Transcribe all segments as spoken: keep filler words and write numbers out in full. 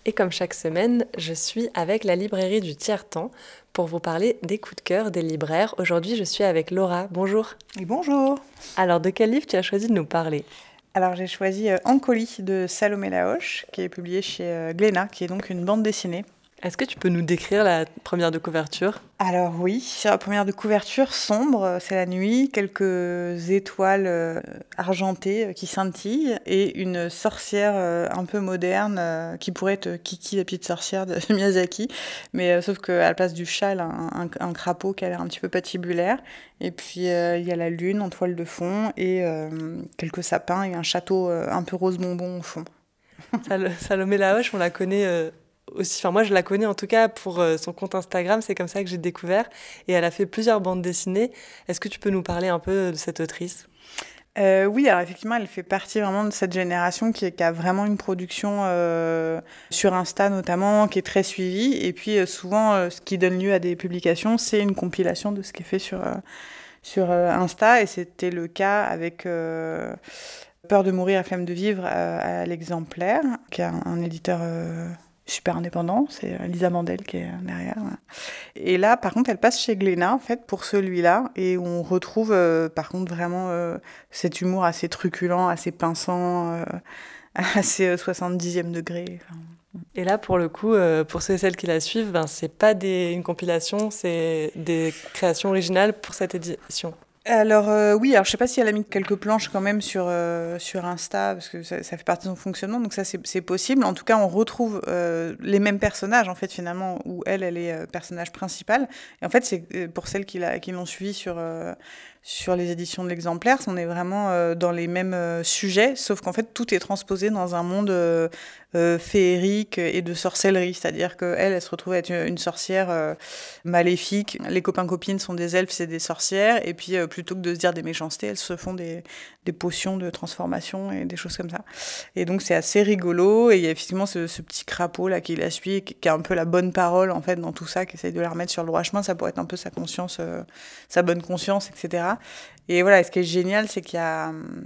Et comme chaque semaine, je suis avec la librairie du Tiers-Temps pour vous parler des coups de cœur des libraires. Aujourd'hui, je suis avec Laura. Bonjour. Et bonjour. Alors, de quel livre tu as choisi de nous parler ? Alors j'ai choisi euh, Ancolie de Salomé Lahoche, qui est publié chez euh, Glénat, qui est donc une bande dessinée. Est-ce que tu peux nous décrire la première de couverture ? Alors oui, sur la première de couverture, sombre, euh, c'est la nuit, quelques étoiles euh, argentées euh, qui scintillent, et une sorcière euh, un peu moderne, euh, qui pourrait être Kiki, la petite sorcière de Miyazaki, mais euh, sauf qu'à la place du chat, elle a un, un, un crapaud qui a l'air un petit peu patibulaire. Et puis euh, il y a la lune en toile de fond, et euh, quelques sapins, et un château euh, un peu rose bonbon au fond. Sal- Salomé Lahoche, on la connaît euh, aussi. Enfin, moi, je la connais en tout cas pour euh, son compte Instagram. C'est comme ça que j'ai découvert. Et elle a fait plusieurs bandes dessinées. Est-ce que tu peux nous parler un peu de cette autrice ? Euh, oui, alors effectivement, elle fait partie vraiment de cette génération qui, qui a vraiment une production euh, sur Insta notamment, qui est très suivie. Et puis euh, souvent, euh, ce qui donne lieu à des publications, c'est une compilation de ce qui est fait sur, euh, sur euh, Insta. Et c'était le cas avec euh, Peur de mourir, flemme de vivre euh, à l'Exemplaire, qui est un, un éditeur euh, super indépendant. C'est euh, Lisa Mandel qui est derrière. Ouais. Et là, par contre, elle passe chez Glénat, en fait, pour celui-là, et on retrouve, euh, par contre, vraiment euh, cet humour assez truculent, assez pinçant, euh, assez euh, soixante-dixième degré. Enfin, Et là, pour le coup, euh, pour ceux et celles qui la suivent, ben, c'est pas des, une compilation, c'est des créations originales pour cette édition. Alors euh, oui, alors je sais pas si elle a mis quelques planches quand même sur, euh, sur Insta, parce que ça, ça fait partie de son fonctionnement, donc ça c'est, c'est possible. En tout cas, on retrouve euh, les mêmes personnages, en fait, finalement, où elle, elle est euh, personnage principal. Et en fait, c'est euh, pour celles qui, la, qui l'ont suivi sur, euh, sur les éditions de l'Exemplaire, on est vraiment euh, dans les mêmes euh, sujets, sauf qu'en fait, tout est transposé dans un monde euh, euh, féerique et de sorcellerie. C'est-à-dire qu'elle, elle se retrouve être une, une sorcière euh, maléfique. Les copains-copines sont des elfes, c'est des sorcières, et puis euh, plutôt que de se dire des méchancetés, elles se font des, des potions de transformation et des choses comme ça. Et donc c'est assez rigolo, et il y a effectivement ce, ce petit crapaud là qui la suit, qui, qui a un peu la bonne parole en fait dans tout ça, qui essaye de la remettre sur le droit chemin. Ça pourrait être un peu sa conscience, euh, sa bonne conscience, et cetera. Et voilà, ce qui est génial, c'est qu'il y a hum,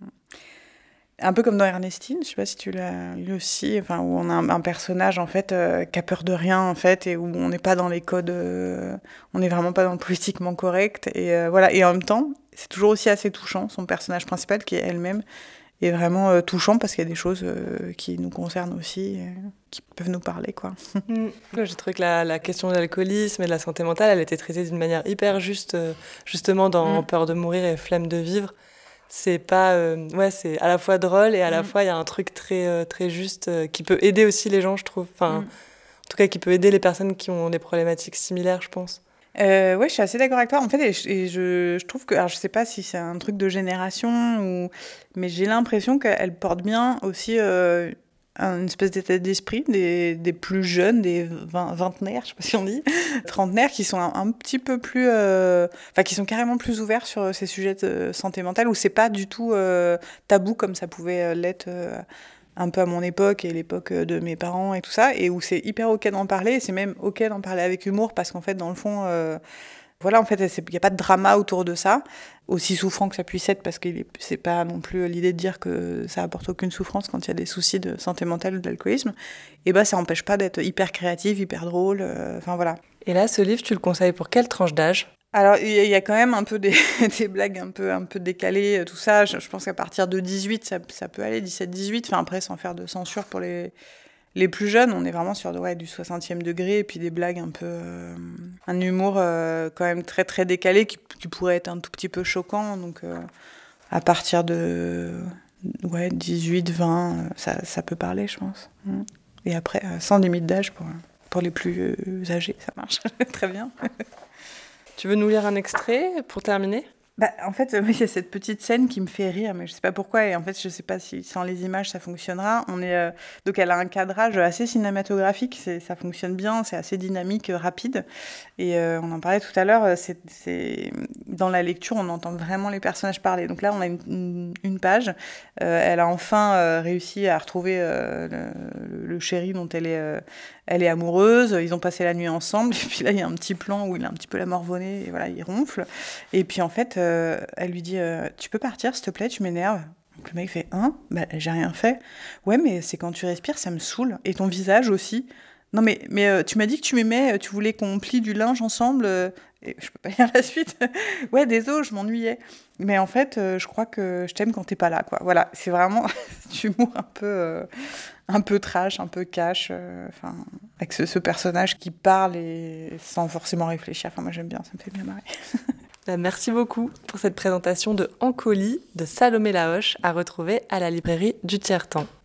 un peu comme dans Ernestine, je sais pas si tu l'as lu aussi, enfin, où on a un, un personnage en fait euh, qui a peur de rien en fait, et où on n'est pas dans les codes, euh, on n'est vraiment pas dans le politiquement correct, et euh, voilà. Et en même temps, c'est toujours aussi assez touchant. Son personnage principal, qui est elle-même, est vraiment euh, touchant parce qu'il y a des choses euh, qui nous concernent aussi, euh, qui peuvent nous parler, quoi. Mm. Ouais, j'ai trouvé que la, la question de l'alcoolisme et de la santé mentale, elle était traitée d'une manière hyper juste, euh, justement dans Mm. Peur de mourir et Flemme de vivre. C'est pas, euh, ouais, c'est à la fois drôle et à la Mm. fois il y a un truc très, euh, très juste euh, qui peut aider aussi les gens, je trouve. Enfin, Mm. en tout cas, qui peut aider les personnes qui ont des problématiques similaires, je pense. Euh, ouais, je suis assez d'accord avec toi. En fait, et je, et je, je trouve que, alors je sais pas si c'est un truc de génération ou, mais j'ai l'impression qu'elle porte bien aussi euh, une espèce d'état d'esprit des, des plus jeunes, des vingt, vingtenaires, je sais pas si on dit, trentenaires, qui sont un, un petit peu plus, euh, enfin, qui sont carrément plus ouverts sur ces sujets de santé mentale, où c'est pas du tout euh, tabou comme ça pouvait euh, l'être. Euh, un peu à mon époque et l'époque de mes parents et tout ça, et où c'est hyper ok d'en parler, et c'est même ok d'en parler avec humour, parce qu'en fait, dans le fond, euh, voilà, en fait, il n'y a pas de drama autour de ça, aussi souffrant que ça puisse être, parce que c'est pas non plus l'idée de dire que ça apporte aucune souffrance quand il y a des soucis de santé mentale ou d'alcoolisme, et bah ça n'empêche pas d'être hyper créatif, hyper drôle, enfin euh, voilà. Et là, ce livre, tu le conseilles pour quelle tranche d'âge ? Alors, il y, y a quand même un peu des, des blagues un peu, un peu décalées, tout ça. Je, je pense qu'à partir de dix-huit, ça, ça peut aller, dix-sept dix-huit. Enfin, après, sans faire de censure pour les, les plus jeunes, on est vraiment sur ouais, du soixantième degré, et puis des blagues un peu... Euh, un humour euh, quand même très, très décalé, qui, qui pourrait être un tout petit peu choquant. Donc, euh, à partir de ouais, dix-huit vingt, euh, ça, ça peut parler, je pense. Et après, euh, sans limite d'âge pour, pour les plus euh, âgés, ça marche très bien. Tu veux nous lire un extrait pour terminer ? Bah, en fait, oui, il y a cette petite scène qui me fait rire, mais je sais pas pourquoi. Et en fait, je sais pas si sans les images ça fonctionnera. On est euh, donc elle a un cadrage assez cinématographique, c'est, ça fonctionne bien, c'est assez dynamique, euh, rapide. Et euh, on en parlait tout à l'heure. C'est, c'est dans la lecture, on entend vraiment les personnages parler. Donc là, on a une, une, une page. Euh, elle a enfin euh, réussi à retrouver euh, le, le chéri dont elle est. Euh, Elle est amoureuse, ils ont passé la nuit ensemble, et puis là, il y a un petit plan où il a un petit peu la morvonnée, et voilà, il ronfle. Et puis en fait, euh, elle lui dit euh, « Tu peux partir, s'il te plaît, tu m'énerves ?» Donc le mec fait « Hein ? Bah, j'ai rien fait. » « Ouais, mais c'est quand tu respires, ça me saoule. Et ton visage aussi. » « Non, mais, mais euh, tu m'as dit que tu m'aimais, tu voulais qu'on plie du linge ensemble. euh, Et je peux pas lire la suite. « Ouais, désolé, je m'ennuyais. Mais en fait, euh, je crois que je t'aime quand t'es pas là, quoi. » Voilà, c'est vraiment du humour un peu, euh, un peu trash, un peu cash. euh, Enfin, avec ce, ce personnage qui parle et sans forcément réfléchir. Enfin, moi, j'aime bien, ça me fait bien marrer. Bah, merci beaucoup pour cette présentation de Ancoli de Salomé Lahoche à retrouver à la librairie du Tiers-Temps.